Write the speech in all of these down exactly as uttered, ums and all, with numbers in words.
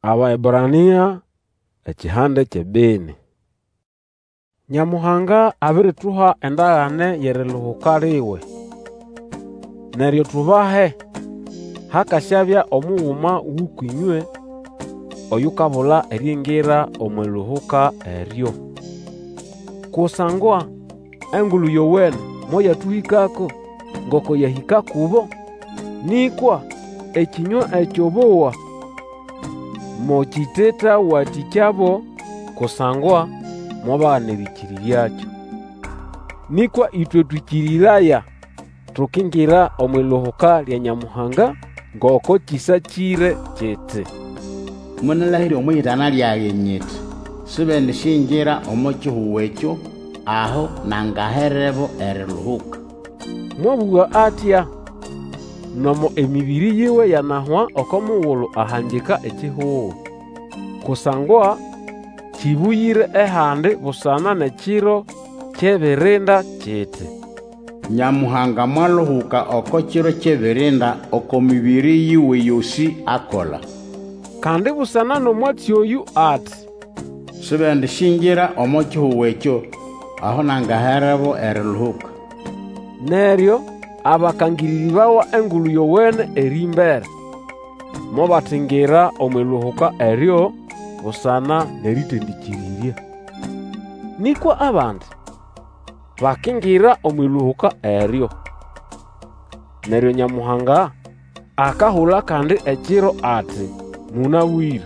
Abaebrania ekihande kyebeni. Nyamuhanga abirituha endagane yeriluhuka liwe. Neryo tubahe hakasyabya omughuma wukwinywe oyukabula eryingira omwiluhuka eryo. Kusangwa engulu yowene moyatuhikako ngoko yahika kubo, nikwa ekinywa ekyobowa mokiteta watikyabo kusangwa mwabana ebikiriryakyo. Nikwa itwe tukiriraya tukingira omwiluhuka lya Nyamuhanga ngoko kisakire kiti. Munalahiri omuyitana lyaye nyiti sibende shingira omukihuwa ekyo aho nangaherebo eriluhuka. Mwabuwa atya nomo emibiri yiwe yanahwa okomuwulu ahangika ekihuwu. Kusangwa kibuyire ehandi busana nekiro kyebirinda kiti. Nyamuhanga mwaluhuka oko kiro kyebirinda oko mibiri yiwe yosi akola. Kandi busana nomwatsi oyu ati sibende shingira omukihuwa ekyo aho nangaherebo eriluhuka. Neryo abakangiriri bawa engulu yowene erimbere mobatingira omwiluhuka eryo busana neritendikiriria. Nikwa abandi bakingira omwiluhuka eryo. Neryo Nyamuhanga akahula kandi ekiro ati munawire.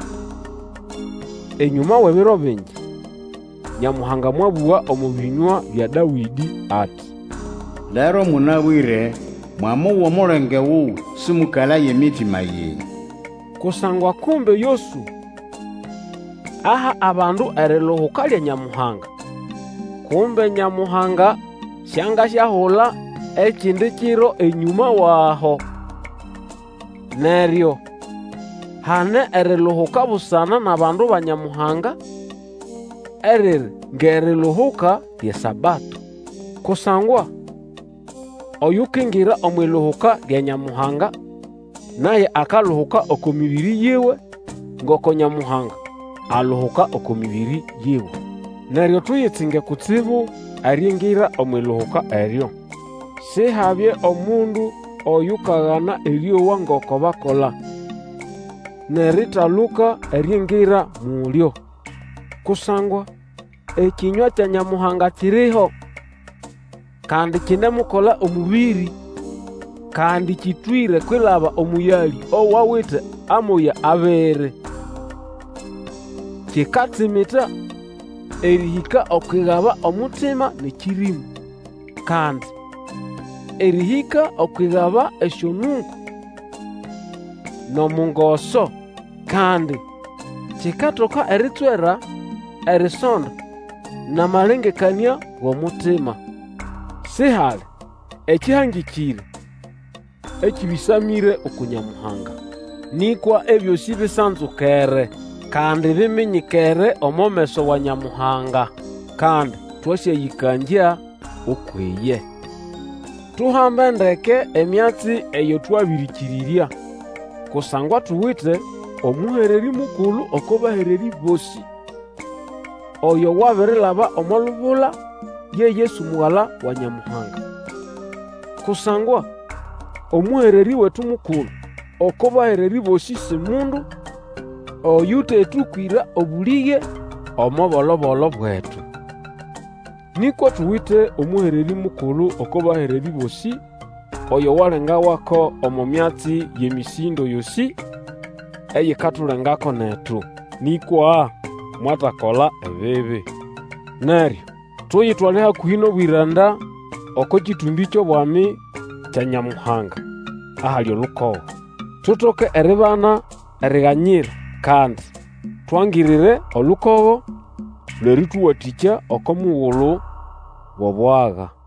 Enyuma webiro bingi Nyamuhanga mwabuwa omubinywa bya Dawidi ati lero munawire mwamuwa omulenge wuwu simukalaye emitima yenyu. Kusangwa kumbe yosu aha abandu eriluhuka lya Nyamuhanga. Kumbe Nyamuhanga syanga syahula ekindi kiro enyuma waho. Neryo hane eriluhuka busana nabandu ba Nyamuhanga eriri ngeriluhuka lya Sabato. Kusangwa oyukingira omwiluhuka lya Nyamuhanga naye akaluhuka oko mibiri yiwe ngoko Nyamuhanga aluhuka oko mibiri yiwe. Neryo tuyitsinge kutsibu aringira omwiluhuka eryo. Sihabye omundu oyukagana eryowa ngoko bakola neritaluka eryingira mulyo. Kusangwa ekinywa kya Nyamuhanga kiriho kandi kinemukola omubiri kandi kitwire kwilaba omuyali owawite amoya abere. Kikatsimita erihika okwigaba omutima nekirimu kandi erihika okwigaba esyonunku nomungoso kandi kikatoka eritswera erisonda namalengekania g'omutima. Sihali ekihangikire ekibisamire oku Nyamuhanga. Nikwa ebyosi bisanzukere kandi biminyikere omomeso wa Nyamuhanga kandi twasyayikangya okweye. Tuhambe ndeke emyatsi eyo twabirikirirya kusangwa tuwite omuhereri mukulu oko bahereri bosi oyo wabirilaba omolubula ye Yesu muwala wa Nyamuhanga. Kusangwa omuhereri wetu mukulu oko bahereri bosi simundu oyute etukwira obulige omobolobolo bwetu. Nikwa tuwite omuhereri mukulu oko bahereri bosi oyo walenga wako omo myatsi yemisindo yosi eyikatulengako netu. Nikwa mwatakola ebibi. Neryo tuyitwale hakuhi n'obwiranda oko kitumbi ky'obwami kya Nyamuhanga ahali olukowo. Tutoke eribana erighanyira kandi twangirire olukowo lwerituwatikya oko muwulu w'obwaga.